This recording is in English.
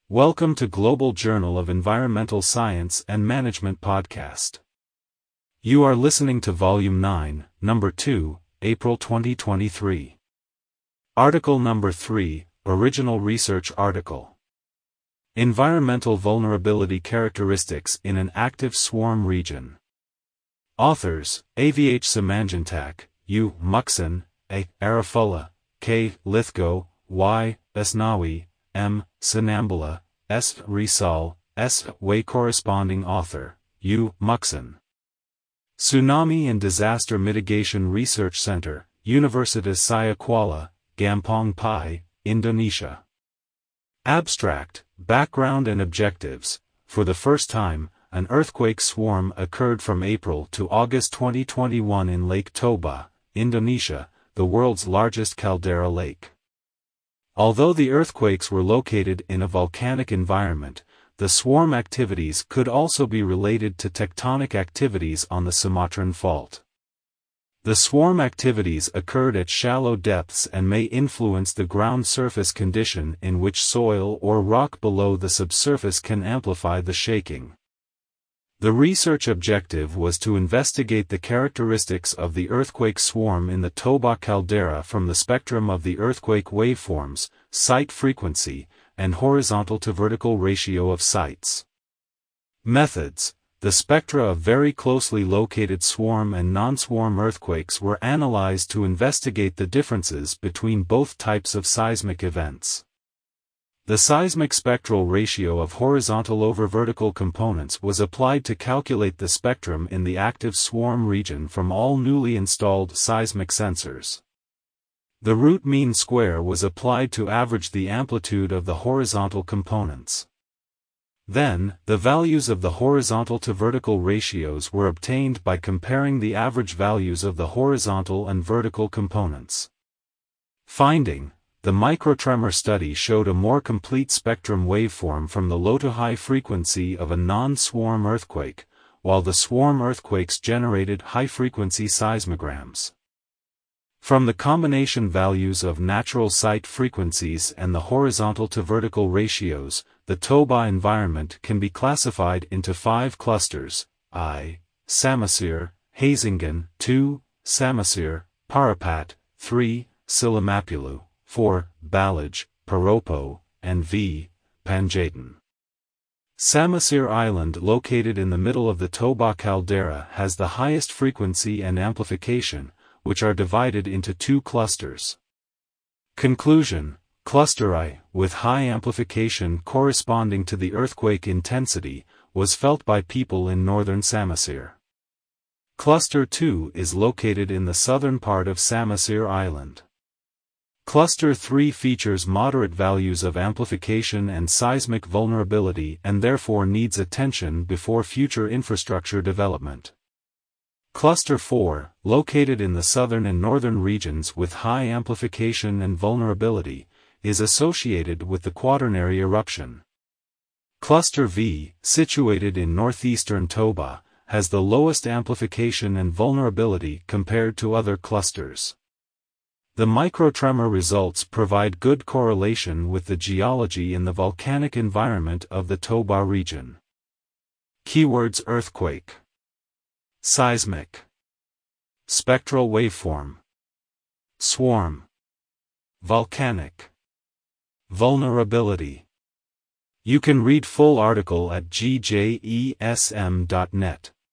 Welcome to Global Journal of Environmental Science and Management podcast. You are listening to Volume 9, Number 2, April 2023. Article Number 3, Original Research Article. Environmental Vulnerability Characteristics in an Active Swarm Region. Authors, AVH Simanjuntak, U. Muxin, A. Arafullah, K. Lithgow, Y. Asnawi, M. Sinambula, S. Risal, S. Way. Corresponding author, U. Muxin. Tsunami and Disaster Mitigation Research Center, Universitas Saya Kuala, Gampong Pai, Indonesia. Abstract, Background and Objectives. For the first time, an earthquake swarm occurred from April to August 2021 in Lake Toba, Indonesia, the world's largest caldera lake. Although the earthquakes were located in a volcanic environment, the swarm activities could also be related to tectonic activities on the Sumatran Fault. The swarm activities occurred at shallow depths and may influence the ground surface condition in which soil or rock below the subsurface can amplify the shaking. The research objective was to investigate the characteristics of the earthquake swarm in the Toba caldera from the spectrum of the earthquake waveforms, site frequency, and horizontal to vertical ratio of sites. Methods. The spectra of very closely located swarm and non-swarm earthquakes were analyzed to investigate the differences between both types of seismic events. The seismic spectral ratio of horizontal over vertical components was applied to calculate the spectrum in the active swarm region from all newly installed seismic sensors. The root mean square was applied to average the amplitude of the horizontal components. Then, the values of the horizontal to vertical ratios were obtained by comparing the average values of the horizontal and vertical components. Finding: the microtremor study showed a more complete spectrum waveform from the low to high frequency of a non-swarm earthquake, while the swarm earthquakes generated high-frequency seismograms. From the combination values of natural site frequencies and the horizontal to vertical ratios, the Toba environment can be classified into 5 clusters: I. Samosir, Hazingen; 2. Samosir, Parapat; 3. Silimapulu; 4. Balaj, Paropo; and V. Panjaitan. Samosir Island, located in the middle of the Toba caldera, has the highest frequency and amplification, which are divided into 2 clusters. Conclusion: Cluster I, with high amplification corresponding to the earthquake intensity, was felt by people in northern Samosir. Cluster II is located in the southern part of Samosir Island. Cluster III features moderate values of amplification and seismic vulnerability and therefore needs attention before future infrastructure development. Cluster IV, located in the southern and northern regions with high amplification and vulnerability, is associated with the Quaternary eruption. Cluster V, situated in northeastern Toba, has the lowest amplification and vulnerability compared to other clusters. The microtremor results provide good correlation with the geology in the volcanic environment of the Toba region. Keywords: earthquake, seismic, spectral waveform, swarm, volcanic, vulnerability. You can read full article at gjesm.net.